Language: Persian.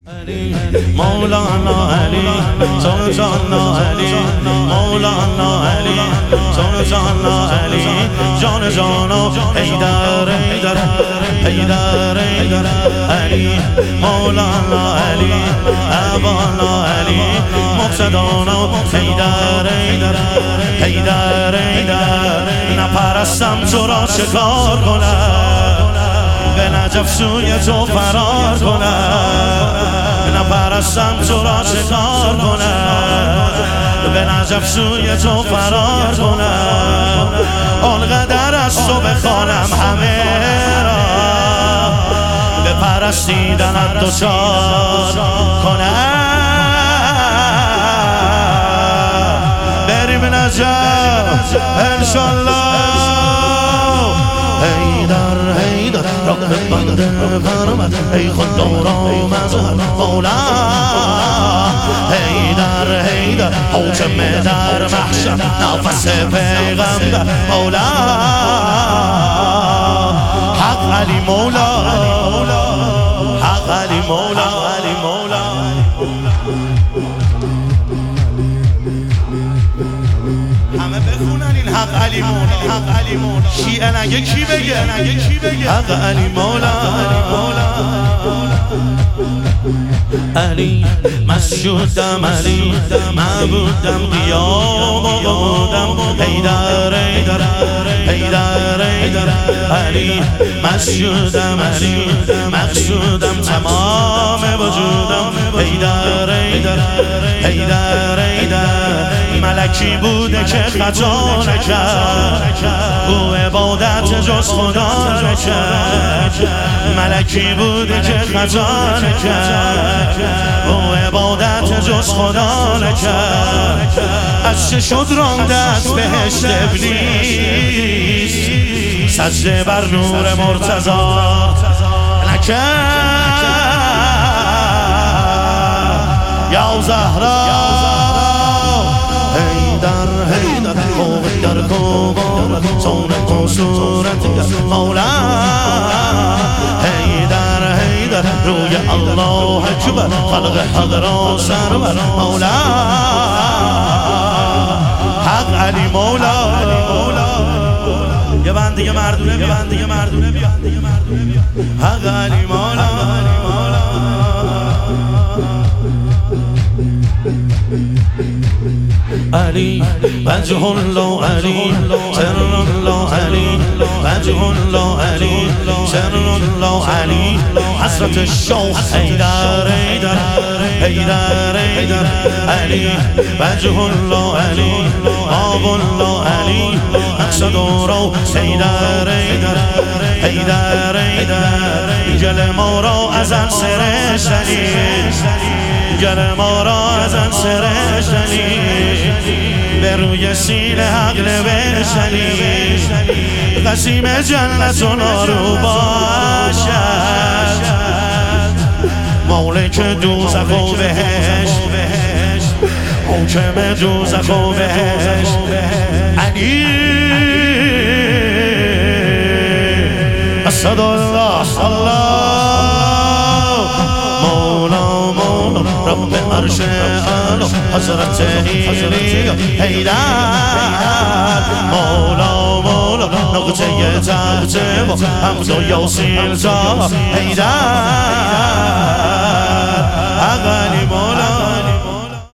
مولانا علی سلطانا علی مولانا علی سلطانا علی جان جانا حیدر حیدر حیدر حیدر علی مولانا علی ابانا علی مقتدانا حیدر حیدر حیدر حیدر نپرستم تو را شکار کنم به نجف سوی تو فرار کنم نپرستم تو را شکار کنم به نجف سوی تو فرار کنم آنقدر از تو بخوانم همه را به پرستیدنت دچار کنم بریم نجف انشالله حیدر حیدر رب بنده فرمد ای خدا را مظهر مولا حیدر حیدر حاکم در محشر نفس پیغمبر مولا حق علی مولا حق علی مولا علی مولا همه بخونن این حق علی مولا حق علی مولا شیعه نگه کی بگه حق علی مولا علی مسجودم علی معبودم قیام و قعودم حیدر حیدر حیدر حیدر علی مسجودم علی مقصودم تمام وجودم حیدر حیدر حیدر حیدر ملکی بوده که خطا نکرد او عبادت جز خدا نکرد ملکی بوده که خطا نکرد او عبادت جز خدا نکرد از چه شد راندت بهشت ابلیس سجده بر نور مرتضی نکرد یا زهرا حیدر حیدر قوت در کوبار سونت و صورت مولا حیدر حیدر روی الله اکبر خلق حق را سرور مولا حق علی مولا یه بنده مردونه بیا حق علی مولا علی وجه الله علی سر الله علی وجه الله علی سر الله علی حضرت الشوخ حیدر حیدر حیدر حیدر علی وجه الله علی آب الله علی مقصد رو حیدر حیدر حیدر حیدر گل ما را ازن سرشتنی گل ما را ازن سرشتنی به روی سینه حق نوشتنی قسیم جنت و نارو باشد مالک دوزخ و بهشت حاکم دوزخ و بهشت علی اسد الله مولا مولا رب عرش اعلی حضرت ایلی حیدر مولا مولا نقطه تحت و حمد و یاسین تا حیدر